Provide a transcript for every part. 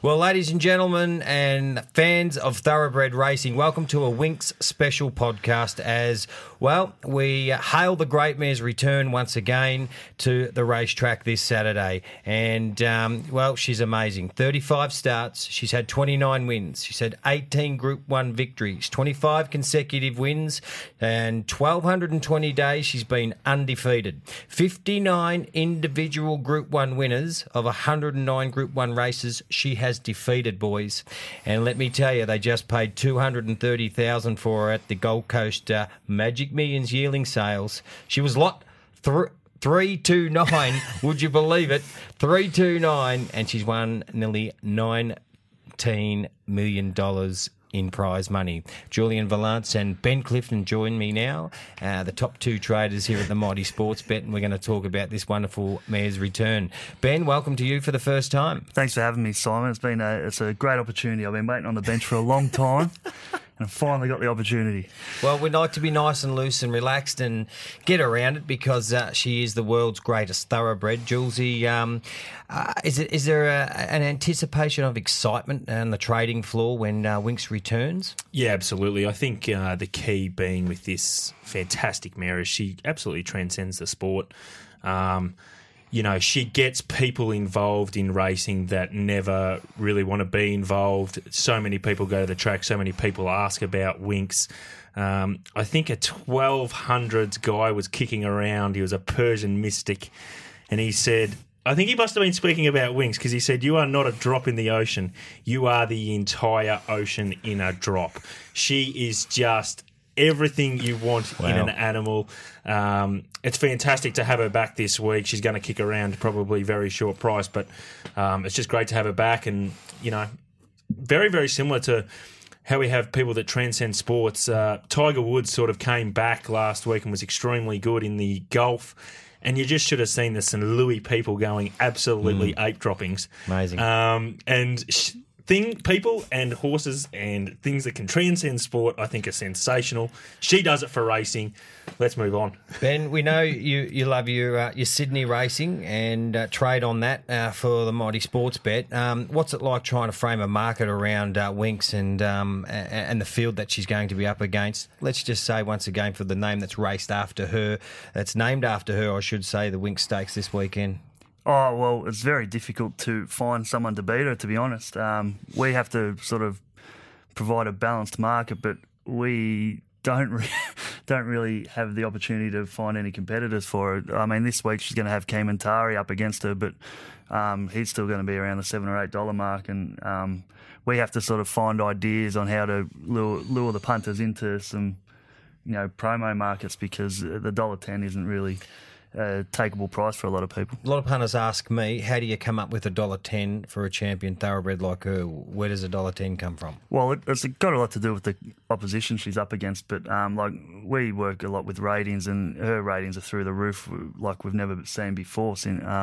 Well, ladies and gentlemen and fans of thoroughbred racing, welcome to a Winx special podcast as, well, we hail the great mare's return once again to the racetrack this Saturday. And, well, she's amazing. 35 starts. She's had 29 wins. She's had 18 Group 1 victories, 25 consecutive wins, and 1,220 days she's been undefeated. 59 individual Group 1 winners of 109 Group 1 races she has defeated, boys. And let me tell you, they just paid $230,000 for her at the Gold Coast Magic Millions yearling sales. She was lot 329. Would you believe it? 329, and she's won nearly $19 million in prize money. Julian Valance and Ben Clifton join me now, the top two traders here at the Mighty Sports Bet, and we're going to talk about this wonderful mare's return. Ben, welcome to you for the first time. Thanks for having me, Simon. It's a great opportunity. I've been waiting on the bench for a long time. And I finally got the opportunity. Well, we'd like to be nice and loose and relaxed and get around it because she is the world's greatest thoroughbred. Julesy, is there an anticipation of excitement on the trading floor when Winx returns? Yeah, absolutely. I think the key being with this fantastic mare is she absolutely transcends the sport. You know, she gets people involved in racing that never really want to be involved. So many people go to the track. So many people ask about Winx. I think a 1200s guy was kicking around. He was a Persian mystic. And he said, I think he must have been speaking about Winx because he said, you are not a drop in the ocean. You are the entire ocean in a drop. She is just everything you want in an animal. It's fantastic to have her back this week. She's going to kick around probably very short price, but it's just great to have her back. And, you know, very, very similar to how we have people that transcend sports. Tiger Woods sort of came back last week and was extremely good in the golf. And you just should have seen the St. Louis people going absolutely ape droppings. Amazing. People and horses and things that can transcend sport, I think, are sensational. She does it for racing. Let's move on. Ben, we know you love your Sydney racing and trade on that for the Mighty Sports Bet. What's it like trying to frame a market around Winx and the field that she's going to be up against? Let's just say once again for the name that's raced after her, that's named after her, I should say, the Winx Stakes this weekend. Oh, well, it's very difficult to find someone to beat her, to be honest. We have to sort of provide a balanced market, but we don't really have the opportunity to find any competitors for her. I mean, this week she's going to have Kementari up against her, but he's still going to be around the $7 or $8 mark, and we have to sort of find ideas on how to lure the punters into some, promo markets because the $1.10 isn't really a takeable price for a lot of people. A lot of punters ask me, how do you come up with $1.10 for a champion thoroughbred like her? Where does $1.10 come from? Well, it's got a lot to do with the opposition she's up against, but we work a lot with ratings, and her ratings are through the roof like we've never seen before.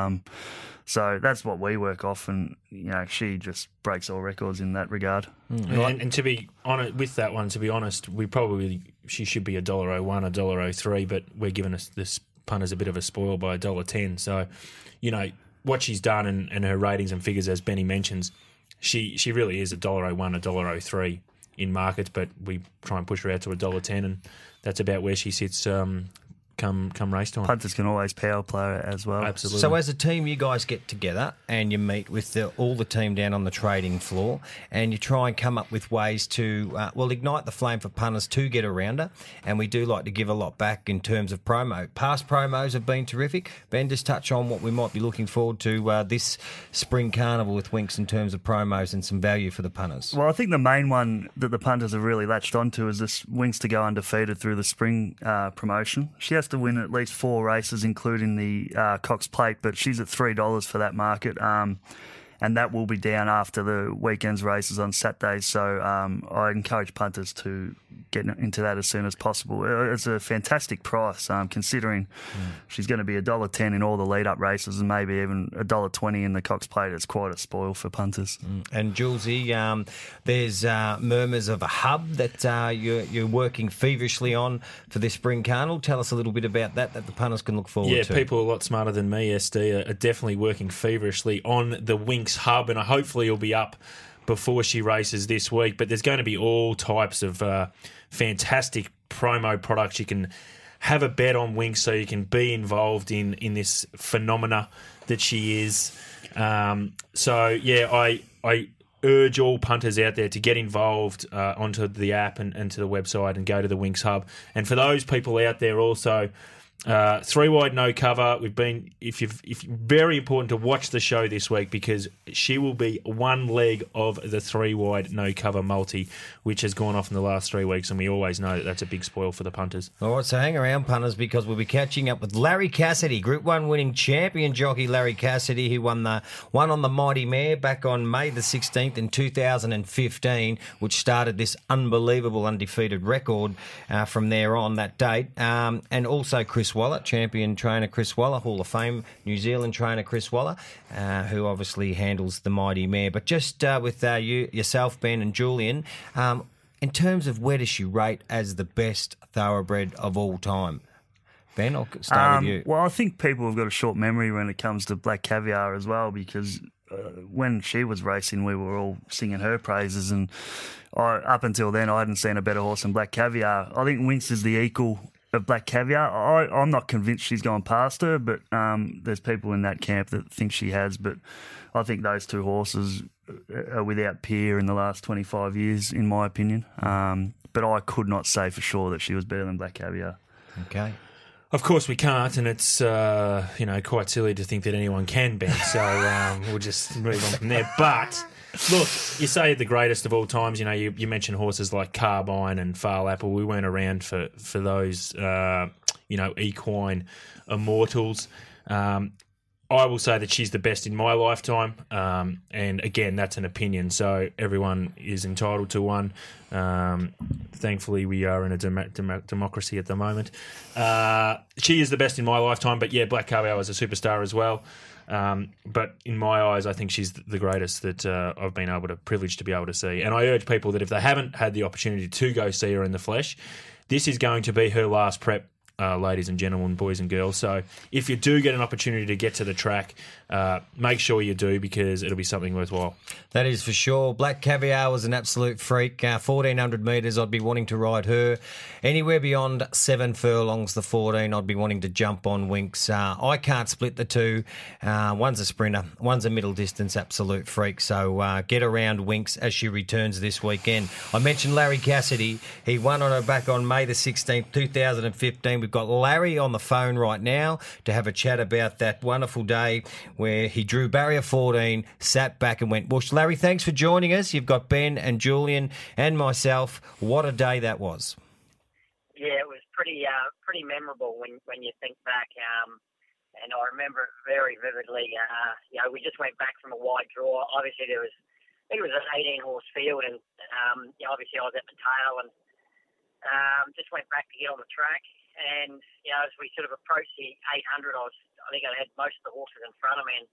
So that's what we work off, and she just breaks all records in that regard. And to be honest with that one, to be honest, she should be $1.01, $1.03, but we're giving us this punters a bit of a spoil by $1.10. So, what she's done and her ratings and figures, as Benny mentions, she really is $1.01, $1.03 in markets, but we try and push her out to $1.10, and that's about where she sits come race time. Punters can always power play as well. Absolutely. So as a team, you guys get together and you meet with all the team down on the trading floor, and you try and come up with ways to, ignite the flame for punters to get around her. And we do like to give a lot back in terms of promo. Past promos have been terrific. Ben, just touch on what we might be looking forward to this spring carnival with Winx in terms of promos and some value for the punters. Well, I think the main one that the punters have really latched onto is this Winx to go undefeated through the spring promotion. She has to win at least 4 races, including the Cox Plate, but she's at $3 for that market. And that will be down after the weekend's races on Saturdays. So I encourage punters to get into that as soon as possible. It's a fantastic price, considering she's going to be $1.10 in all the lead-up races and maybe even $1.20 in the Cox Plate. It's quite a spoil for punters. And Julesy, there's murmurs of a hub that you're working feverishly on for this spring carnival. Tell us a little bit about that the punters can look forward to. Yeah, people a lot smarter than me, SD, are definitely working feverishly on the Winx Winx Hub, and hopefully it'll be up before she races this week. But there's going to be all types of fantastic promo products. You can have a bet on Winx, so you can be involved in this phenomena that she is. I urge all punters out there to get involved onto the app and to the website and go to the Winx Hub. And for those people out there also, 3 wide no cover. Very important to watch the show this week, because she will be one leg of the 3 wide no cover multi, which has gone off in the last 3 weeks, and we always know that that's a big spoil for the punters. All right, so hang around, punters, because we'll be catching up with Larry Cassidy, Group 1 winning champion jockey Larry Cassidy, who won on the Mighty Mare back on May the 16th in 2015, which started this unbelievable undefeated record from there on that date, and also Chris Waller, champion trainer Chris Waller, Hall of Fame New Zealand trainer Chris Waller, who obviously handles the Mighty Mare. But just with yourself, Ben, and Julian, in terms of where does she rate as the best thoroughbred of all time? Ben, I'll start with you. Well, I think people have got a short memory when it comes to Black Caviar as well, because when she was racing, we were all singing her praises, and up until then, I hadn't seen a better horse than Black Caviar. I think Winx is the equal of Black Caviar. I'm not convinced she's gone past her, but there's people in that camp that think she has. But I think those two horses are without peer in the last 25 years, in my opinion. But I could not say for sure that she was better than Black Caviar. Okay. Of course we can't, and it's quite silly to think that anyone can, Ben. So we'll just move on from there. But look, you say the greatest of all times. You know, you mentioned horses like Carbine and Far Apple. We weren't around for those equine immortals. I will say that she's the best in my lifetime, and again, that's an opinion, so everyone is entitled to one. Thankfully, we are in a democracy at the moment. She is the best in my lifetime, but yeah, Black Caviar was a superstar as well. But in my eyes, I think she's the greatest that I've been privileged to be able to see. And I urge people that if they haven't had the opportunity to go see her in the flesh, this is going to be her last prep, ladies and gentlemen, boys and girls. So if you do get an opportunity to get to the track, make sure you do, because it'll be something worthwhile. That is for sure. Black Caviar was an absolute freak. 1,400 metres, I'd be wanting to ride her. Anywhere beyond 7 furlongs, the 14, I'd be wanting to jump on Winx. I can't split the two. One's a sprinter, one's a middle distance absolute freak. So get around Winx as she returns this weekend. I mentioned Larry Cassidy. He won on her back on May the 16th, 2015. We've got Larry on the phone right now to have a chat about that wonderful day where he drew barrier 14, sat back and went whoosh. Larry, thanks for joining us. You've got Ben and Julian and myself. What a day that was. Yeah, it was pretty memorable when you think back. And I remember it very vividly. We just went back from a wide draw. Obviously, I think it was an 18-horse field, and obviously I was at the tail, and just went back to get on the track. And as we sort of approached the 800, I think I had most of the horses in front of me. And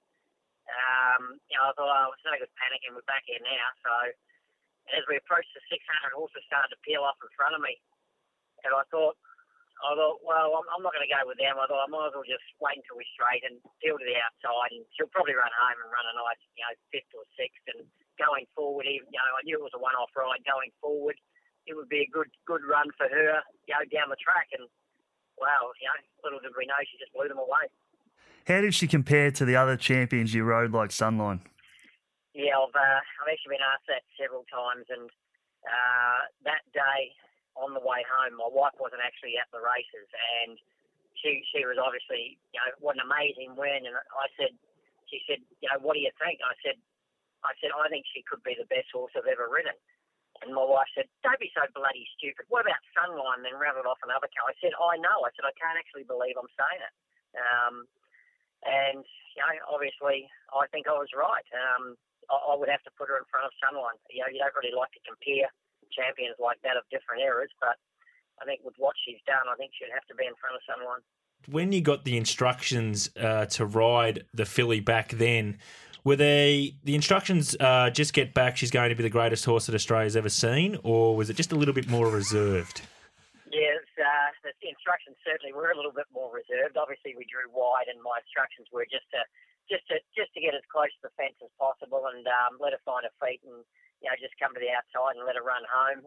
I thought, it's no good panicking. We're back here now. So as we approached the 600, horses started to peel off in front of me. And I thought, well, I'm not going to go with them. I thought I might as well just wait until we straight and peel to the outside, and she'll probably run home and run a nice, 5th or 6th. And going forward, I knew it was a one-off ride. Going forward, it would be a good run for her, down the track. And wow, little did we know, she just blew them away. How did she compare to the other champions you rode, like Sunline? Yeah, I've actually been asked that several times, and that day on the way home, my wife wasn't actually at the races, and she was obviously, what an amazing win. And she said, what do you think? I said, I think she could be the best horse I've ever ridden. And my wife said, don't be so bloody stupid. What about Sunline? Then rounded off another car. I said, I know. I said, I can't actually believe I'm saying it. And, obviously, I think I was right. I would have to put her in front of Sunline. You don't really like to compare champions like that of different eras, but I think with what she's done, I think she'd have to be in front of Sunline. When you got the instructions to ride the filly back then, were the instructions just get back, she's going to be the greatest horse that Australia's ever seen, or was it just a little bit more reserved? Yes, the instructions certainly were a little bit more reserved. Obviously, we drew wide, and my instructions were just to just to get as close to the fence as possible and let her find her feet and just come to the outside and let her run home.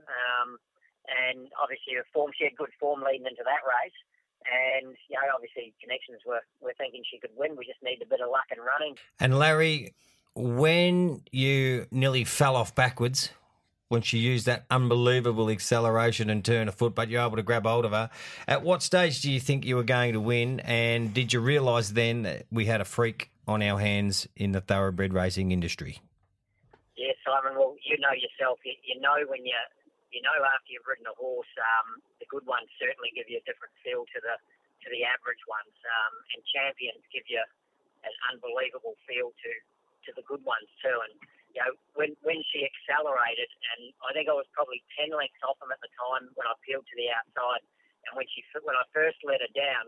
And obviously she had good form leading into that race. And obviously Connections were thinking she could win. We just need a bit of luck and running. And Larry, when you nearly fell off backwards, when she used that unbelievable acceleration and turn of foot, but you're able to grab hold of her, at what stage do you think you were going to win? And did you realise then that we had a freak on our hands in the thoroughbred racing industry? Yeah, Simon. Well, you know yourself. You know when after you've ridden a horse, the good ones certainly give you a different feel to the average ones, and champions give you an unbelievable feel to the good ones too. And when she accelerated, and I think I was probably 10 lengths off them at the time when I peeled to the outside, and when I first let her down,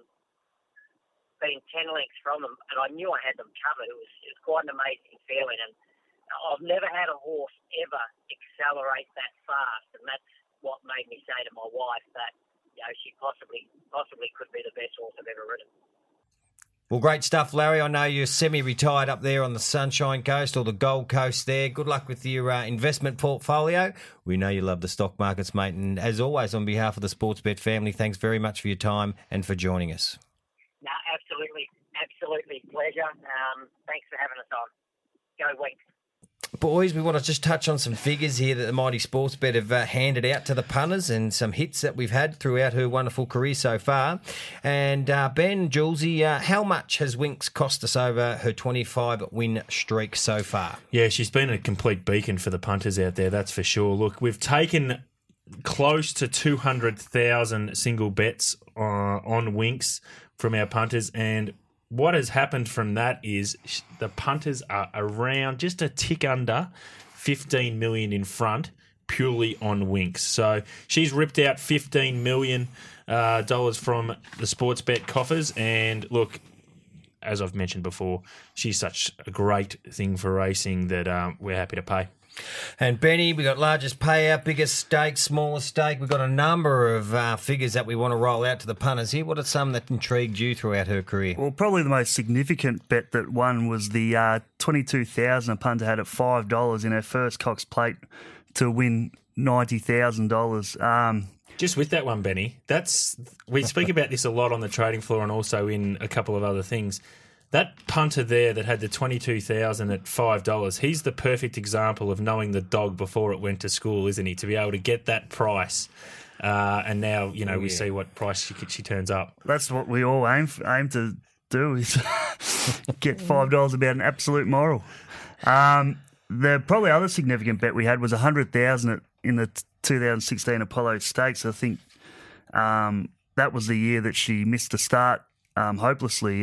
being 10 lengths from them, and I knew I had them covered. It was quite an amazing feeling, and I've never had a horse ever accelerate that fast, and that's what made me say to my wife that she possibly could be the best horse I've ever ridden. Well, great stuff, Larry. I know you're semi-retired up there on the Sunshine Coast or the Gold Coast there. Good luck with your investment portfolio. We know you love the stock markets, mate. And as always, on behalf of the Sportsbet family, thanks very much for your time and for joining us. No, absolutely pleasure. Thanks for having us on. Go Winks. Boys, we want to just touch on some figures here that the Mighty Sportsbet have handed out to the punters and some hits that we've had throughout her wonderful career so far. And Ben, Julesy, how much has Winks cost us over her 25-win streak so far? Yeah, she's been a complete beacon for the punters out there, that's for sure. Look, we've taken close to 200,000 single bets on Winks from our punters, and what has happened from that is the punters are around just a tick under 15 million in front purely on Winks. So she's ripped out $15 million from the Sportsbet coffers. And look, as I've mentioned before, she's such a great thing for racing that we're happy to pay. And Benny, we got largest payout, biggest stake, smallest stake. We've got a number of figures that we want to roll out to the punters here. What are some that intrigued you throughout her career? Well, probably the most significant bet that won was the 22,000 a punter had at $5 in her first Cox Plate to win $90,000. Just with that one, Benny, we speak about this a lot on the trading floor and also in a couple of other things. That punter there that had the 22,000 at $5, he's the perfect example of knowing the dog before it went to school, isn't he? To be able to get that price, and now we see what price she turns up. That's what we all aim to do is get $5 about an absolute moral. The probably other significant bet we had was 100,000 in the 2016 Apollo Stakes. I think that was the year that she missed the start hopelessly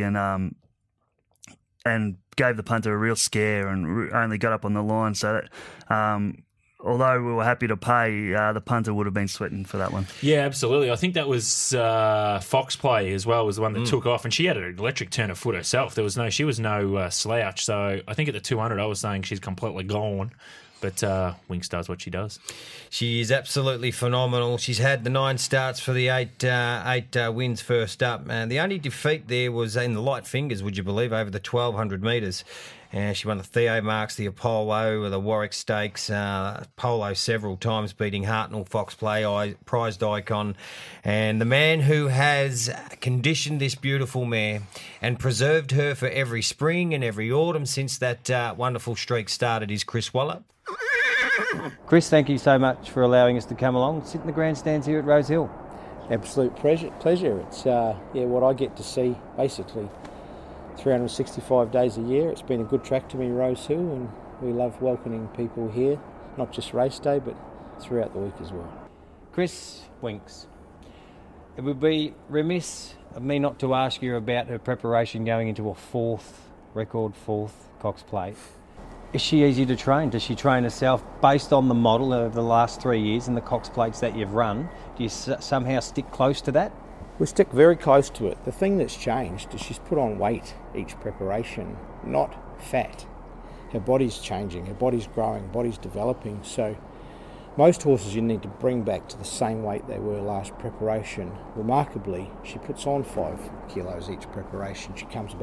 and gave the punter a real scare and only got up on the line. So that, although we were happy to pay, the punter would have been sweating for that one. Yeah, absolutely. I think that was Fox Play as well was the one that took off, and she had an electric turn of foot herself. She was no slouch. So I think at the 200, I was saying she's completely gone. But Winks does what she does. She is absolutely phenomenal. She's had the 9 starts for the 8 wins first up. And the only defeat there was in the light fingers, would you believe, over the 1,200 metres. She won the Theo Marks, the Apollo, the Warwick Stakes, Polo several times, beating Hartnell, Fox Play, Prized Icon. And the man who has conditioned this beautiful mare and preserved her for every spring and every autumn since that wonderful streak started is Chris Waller. Chris, thank you so much for allowing us to come along, sit in the grandstands here at Rose Hill. Absolute pleasure. It's what I get to see basically 365 days a year. It's been a good track to me, Rose Hill, and we love welcoming people here, not just race day, but throughout the week as well. Chris Winks, it would be remiss of me not to ask you about her preparation going into a record fourth Cox Plate. Is she easy to train? Does she train herself based on the model of the last 3 years and the Cox Plates that you've run? Do you somehow stick close to that? We stick very close to it. The thing that's changed is she's put on weight each preparation, not fat. Her body's changing, her body's growing, body's developing. So most horses you need to bring back to the same weight they were last preparation. Remarkably, she puts on 5 kilos each preparation. She comes back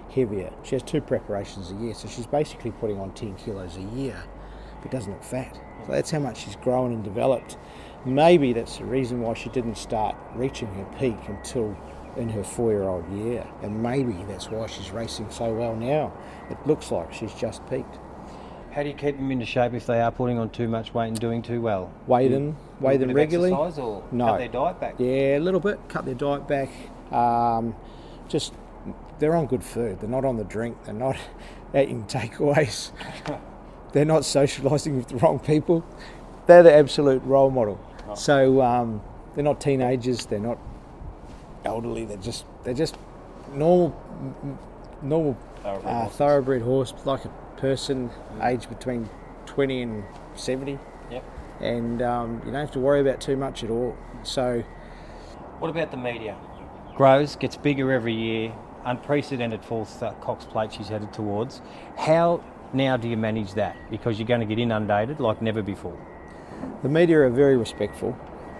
heavier. She has 2 preparations a year, so she's basically putting on 10 kilos a year, but doesn't look fat. So that's how much she's grown and developed. Maybe that's the reason why she didn't start reaching her peak until in her 4-year-old year, and maybe that's why she's racing so well now. It looks like she's just peaked. How do you keep them into shape if they are putting on too much weight and doing too well? Weigh them regularly. Exercise or No. cut their diet back? Yeah, a little bit. Cut their diet back. Just they're on good food. They're not on the drink. They're not eating takeaways. They're not socialising with the wrong people. They're the absolute role model. Oh. So they're not teenagers. They're not elderly. They're just normal thoroughbred horse, like a person aged between 20 and 70. Yep. And you don't have to worry about too much at all. So, what about the media? Grows, gets bigger every year, unprecedented fourth Cox Plate she's headed towards. How now do you manage that? Because you're going to get inundated like never before. The media are very respectful.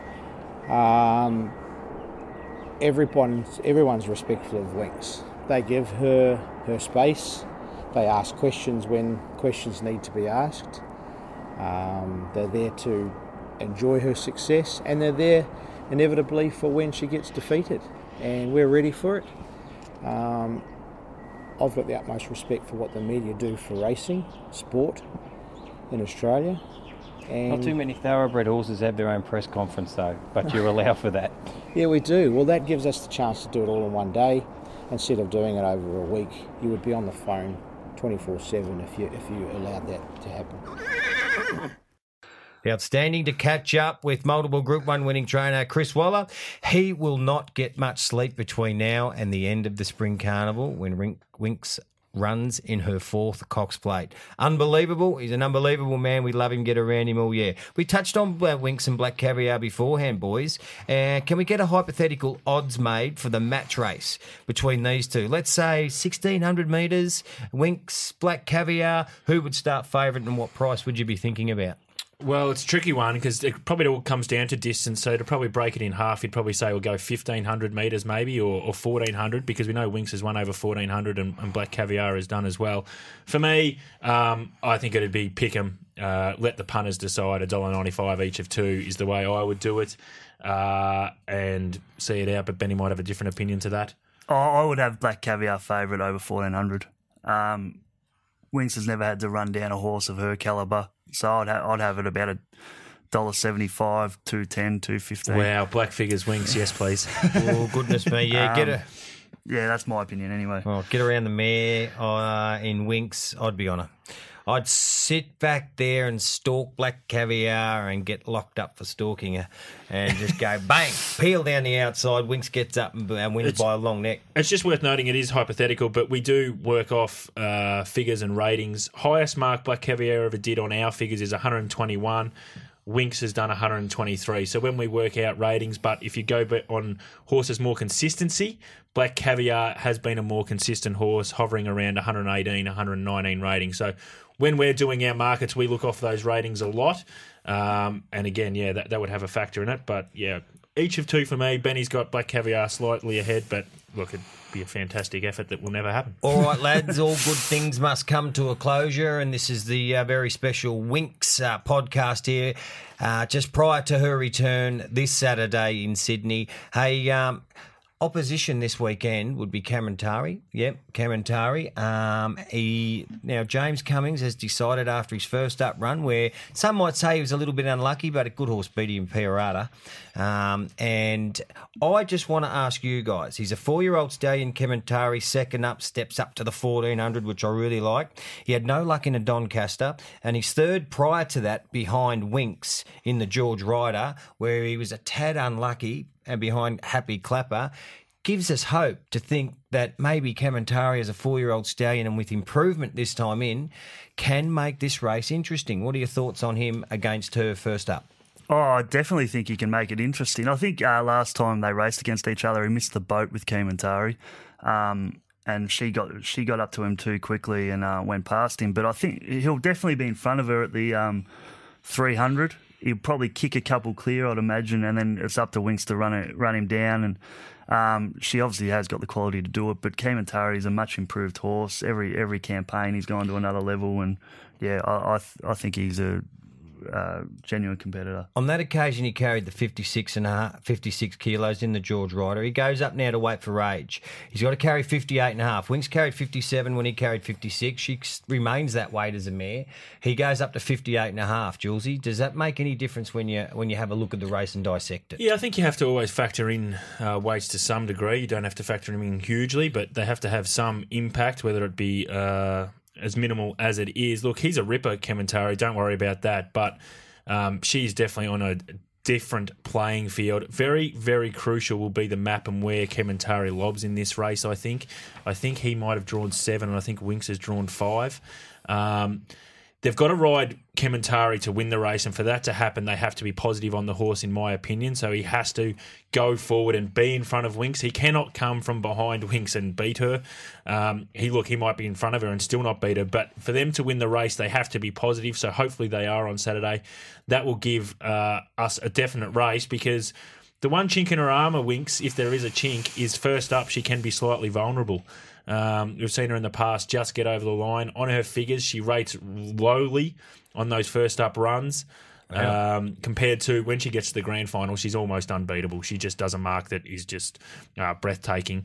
Everyone's respectful of Winx. They give her space. They ask questions when questions need to be asked. They're there to enjoy her success, and they're there inevitably for when she gets defeated, and we're ready for it. I've got the utmost respect for what the media do for racing, sport in Australia. And not too many thoroughbred horses have their own press conference though, but you're allowed for that. Yeah, we do. Well, that gives us the chance to do it all in one day. Instead of doing it over a week, you would be on the phone 24/7 if you allowed that to happen. Outstanding to catch up with multiple Group 1 winning trainer Chris Waller. He will not get much sleep between now and the end of the Spring Carnival when Winx runs in her 4th Cox Plate. Unbelievable. He's an unbelievable man. We love him, get around him all year. We touched on Winx and Black Caviar beforehand, boys. Can we get a hypothetical odds made for the match race between these two? Let's say 1,600 metres, Winx, Black Caviar. Who would start favourite and what price would you be thinking about? Well, it's a tricky one because it probably all comes down to distance. So to probably break it in half, you'd probably say we'll go 1,500 metres maybe or 1,400 because we know Winx has won over 1,400 and Black Caviar has done as well. For me, I think it'd be pick 'em. Let the punters decide. $1.95 each of 2 is the way I would do it and see it out. But Benny might have a different opinion to that. I would have Black Caviar favourite over 1,400. Winx has never had to run down a horse of her calibre. So I'd have it about $1.75, $2.10, $2.15. Wow, black figures, Winx, yes, please. Oh, goodness me. Yeah, Yeah, that's my opinion anyway. Well, get around the mare in Winx. I'd be on her. I'd sit back there and stalk Black Caviar and get locked up for stalking her and just go bang, peel down the outside. Winx gets up and wins by a long neck. It's just worth noting it is hypothetical, but we do work off figures and ratings. Highest mark Black Caviar ever did on our figures is 121. Winx has done 123. So when we work out ratings, but if you go on horses more consistency, Black Caviar has been a more consistent horse, hovering around 118, 119 rating. So when we're doing our markets, we look off those ratings a lot. And again, yeah, that would have a factor in it. But yeah, each of 2 for me. Benny's got Black Caviar slightly ahead, but look, it'd be a fantastic effort that will never happen. All right, lads, all good things must come to a closure, and this is the very special Winx podcast here, just prior to her return this Saturday in Sydney. Hey, opposition this weekend would be Cameron Tarry. Yep, Cameron Tarry. Now, James Cummings has decided after his first up run, where some might say he was a little bit unlucky, but a good horse beat him, Piorata. And I just want to ask you guys, he's a 4-year-old stallion, Cameron Tarry, second up, steps up to the 1,400, which I really like. He had no luck in a Doncaster, and he's third prior to that behind Winx in the George Ryder, where he was a tad unlucky, and behind Happy Clapper. Gives us hope to think that maybe Cameron Tarry, as a 4-year-old stallion and with improvement this time in, can make this race interesting. What are your thoughts on him against her first up? Oh, I definitely think he can make it interesting. I think last time they raced against each other, he missed the boat with Cameron Tarry, and she got up to him too quickly and went past him. But I think he'll definitely be in front of her at the 300. He'll probably kick a couple clear, I'd imagine, and then it's up to Winx to run him down. And She obviously has got the quality to do it, but Kementari is a much improved horse. Every campaign he's gone to another level, and yeah, I think he's a genuine competitor. On that occasion, he carried the 56 kilos in the George Ryder. He goes up now to weight for age. He's got to carry 58.5. Winks carried 57 when he carried 56. She remains that weight as a mare. He goes up to 58.5. Julesy, does that make any difference when you have a look at the race and dissect it? Yeah, I think you have to always factor in weights to some degree. You don't have to factor them in hugely, but they have to have some impact, whether it be as minimal as it is. Look, he's a ripper, Kementari. Don't worry about that. But she's definitely on a different playing field. Very, very crucial will be the map and where Kementari lobs in this race, I think. I think he might have drawn 7, and I think Winks has drawn 5. They've got to ride Kementari to win the race, and for that to happen, they have to be positive on the horse, in my opinion. So he has to go forward and be in front of Winks. He cannot come from behind Winks and beat her. He might be in front of her and still not beat her, but for them to win the race, they have to be positive. So hopefully they are on Saturday. That will give us a definite race, because the one chink in her armour, Winks, if there is a chink, is first up she can be slightly vulnerable. We've seen her in the past just get over the line. On her figures, she rates lowly on those first up runs. Compared to when she gets to the grand final, she's almost unbeatable. She just does a mark that is just breathtaking.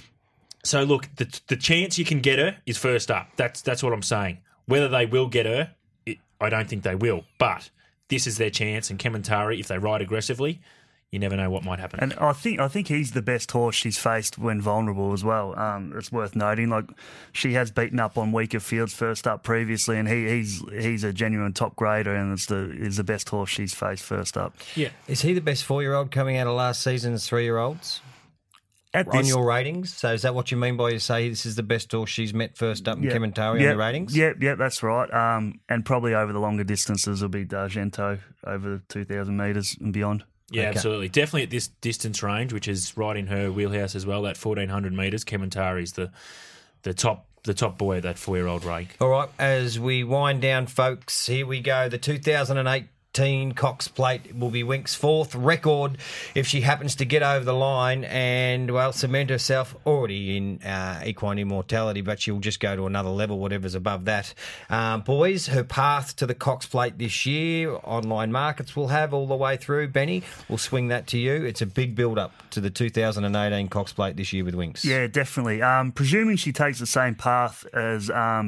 So look, the chance you can get her is first up. That's what I'm saying. Whether they will get her, I don't think they will. But this is their chance, and Kementari, if they ride aggressively, you never know what might happen. And I think he's the best horse she's faced when vulnerable as well. It's worth noting. Like, she has beaten up on weaker fields first up previously, and he's a genuine top grader, and is the best horse she's faced first up. Yeah, is he the best 4-year-old coming out of last season's 3-year-olds? On your ratings? So is that what you mean by you say this is the best horse she's met first up in Kementari on your ratings? Yeah, that's right. And probably over the longer distances will be D'Argento over 2,000 metres and beyond. Yeah, Okay. Absolutely. Definitely at this distance range, which is right in her wheelhouse as well, that 1,400 metres, Kementari's the top boy at that 4-year-old rank. All right, as we wind down, folks, here we go. The 2018 Cox Plate will be Winks' 4th record if she happens to get over the line and, well, cement herself already in equine immortality, but she'll just go to another level, whatever's above that. Boys, her path to the Cox Plate this year, online markets will have all the way through. Benny, we'll swing that to you. It's a big build-up to the 2018 Cox Plate this year with Winks. Yeah, definitely. Presuming she takes the same path as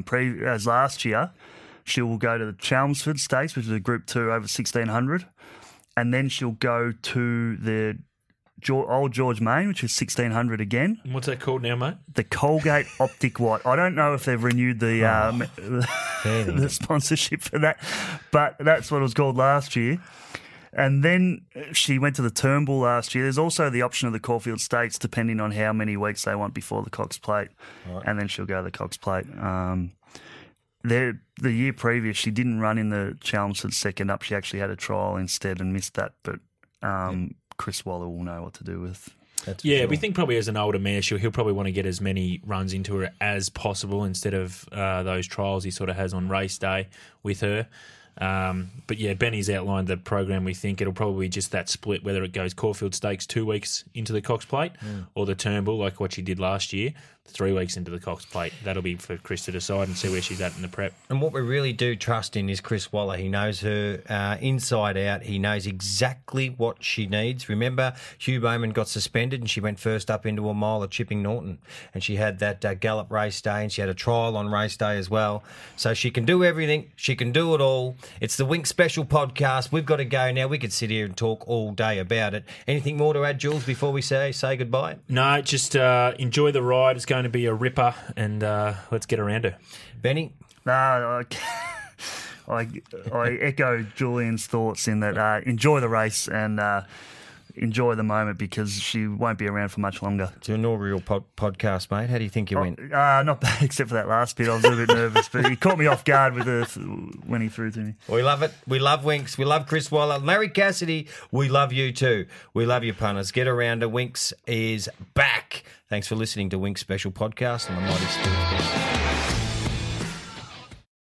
last year, she will go to the Chelmsford Stakes, which is a Group 2 over 1,600, and then she'll go to the Old George Main, which is 1,600 again. What's that called now, mate? The Colgate Optic White. I don't know if they've renewed the sponsorship for that, but that's what it was called last year. And then she went to the Turnbull last year. There's also the option of the Caulfield Stakes, depending on how many weeks they want before the Cox Plate, and then she'll go to the Cox Plate. The year previous, she didn't run in the Chelmsford second up. She actually had a trial instead and missed that. But Chris Waller will know what to do with. We think probably as an older mare, he'll probably want to get as many runs into her as possible instead of those trials he sort of has on race day with her. But yeah, Benny's outlined the program. We think it'll probably be just that split, whether it goes Caulfield Stakes 2 weeks into the Cox Plate or the Turnbull, like what she did last year, 3 weeks into the Cox Plate. That'll be for Chris to decide and see where she's at in the prep. And what we really do trust in is Chris Waller. He knows her inside out. He knows exactly what she needs. Remember, Hugh Bowman got suspended and she went first up into a mile at Chipping Norton. And she had that gallop race day and she had a trial on race day as well. So she can do everything. She can do it all. It's the Winks Special podcast. We've got to go now. We could sit here and talk all day about it. Anything more to add, Jules, before we say goodbye? No, just enjoy the ride. It's going to be a ripper, and let's get around her. Benny? No, I echo Julian's thoughts in that enjoy the race and enjoy the moment, because she won't be around for much longer. It's your inaugural podcast, mate. How do you think you went? Not bad, except for that last bit. I was a little bit nervous, but he caught me off guard when he threw to me. We love it. We love Winks. We love Chris Waller. Larry Cassidy, we love you too. We love you, punters. Get around her. Winks is back. Thanks for listening to Winks Special Podcast on the Mighty Sports.